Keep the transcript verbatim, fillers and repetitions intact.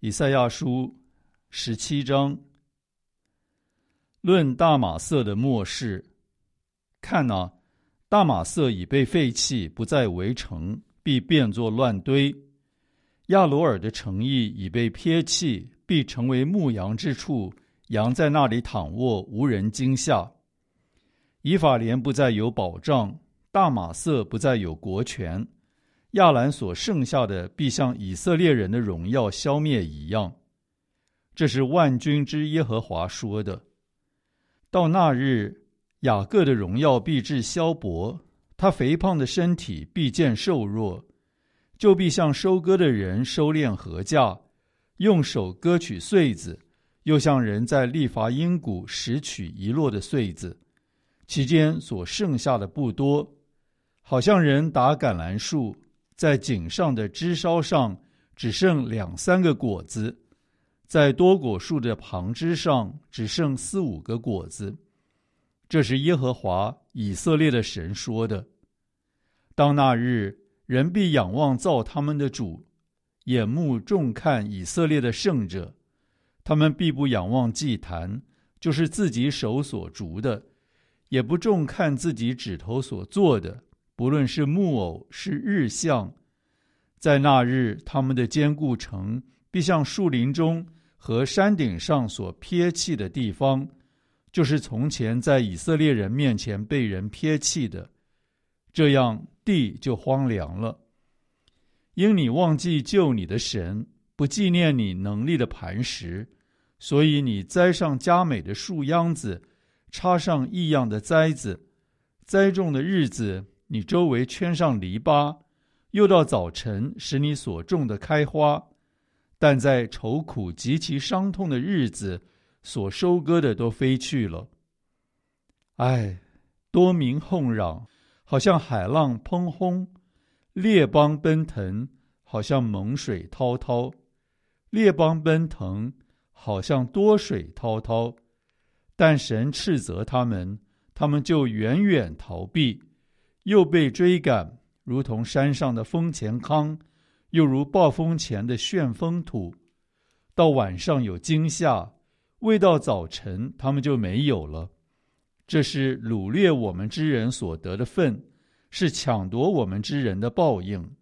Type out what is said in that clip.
以赛亚书十七章，论大马色的末世。看哪，大马色已被废弃，不再为城，必变作乱堆。亚罗尔的城邑已被撇弃，必成为牧羊之处，羊在那里躺卧，无人惊吓。以法莲不再有保障，大马色不再有国权，亚兰所剩下的必像以色列人的荣耀消灭一样。这是万军之耶和华说的。到那日，雅各的荣耀必至消薄，他肥胖的身体必见瘦弱，就必像收割的人收敛禾稼，用手割取穗子，又像人在利乏音谷拾取遗落的穗子，其间所剩下的不多，好像人打橄榄树，在井上的枝梢上只剩两三个果子，在多果树的旁枝上只剩四五个果子。这是耶和华以色列的神说的。当那日，人必仰望造他们的主，眼目重看以色列的圣者。他们必不仰望祭坛，就是自己手所筑的，也不重看自己指头所做的，不论是木偶是日像。在那日，他们的坚固城必像树林中和山顶上所撇弃的地方，就是从前在以色列人面前被人撇弃的，这样地就荒凉了。因你忘记救你的神，不纪念你能力的磐石，所以你栽上佳美的树秧子，插上异样的栽子。栽种的日子，你周围圈上篱笆，又到早晨使你所种的开花。但在愁苦极其伤痛的日子，所收割的都飞去了。唉，多民哄嚷，好像海浪砰轰；列邦奔腾，好像猛水滔滔。列邦奔腾，好像多水滔滔。但神斥责他们，他们就远远逃避，又被追赶，如同山上的风前糠，又如暴风前的旋风土。到晚上有惊吓，未到早晨他们就没有了。这是掳掠我们之人所得的分，是抢夺我们之人的报应。